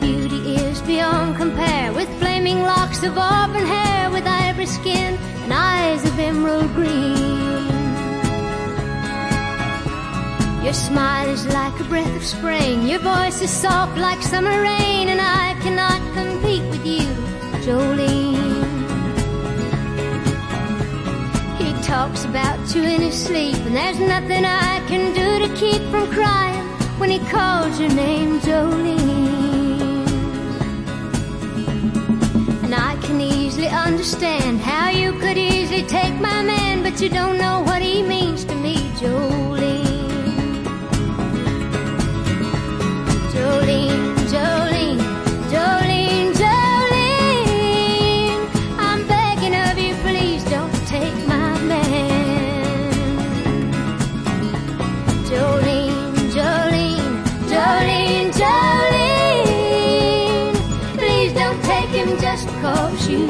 beauty is beyond compare, with flaming locks of auburn hair, with ivory skin and eyes of emerald green. Your smile is like a breath of spring, your voice is soft like summer rain, and I cannot compete with you, Jolene. He talks about you in his sleep, and there's nothing I can do to keep from crying when he calls your name, Jolene. And I can easily understand how you could easily take my man, but you don't know what he means to me, Jolene. Jolene, Jolene, Jolene, Jolene, I'm begging of you, please don't take my man. Jolene, Jolene, Jolene, Jolene, please don't take him just because you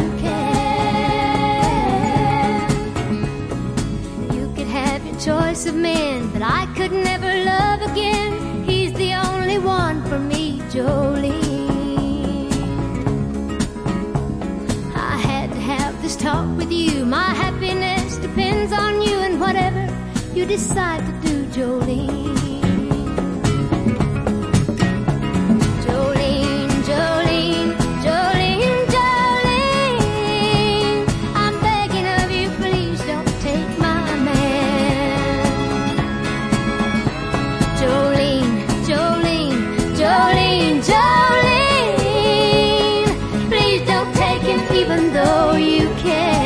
can. You could have your choice of men, but I could never love again. He's the only one for me, Jolene. I had to have this talk with you. My happiness depends on you, and whatever you decide to do, Jolene. Jolene, Jolene, Jolene, Jolene, I'm begging of you, please don't take my man. Jolene, Jolene, Jolene, Jolene, please don't take him even though you can.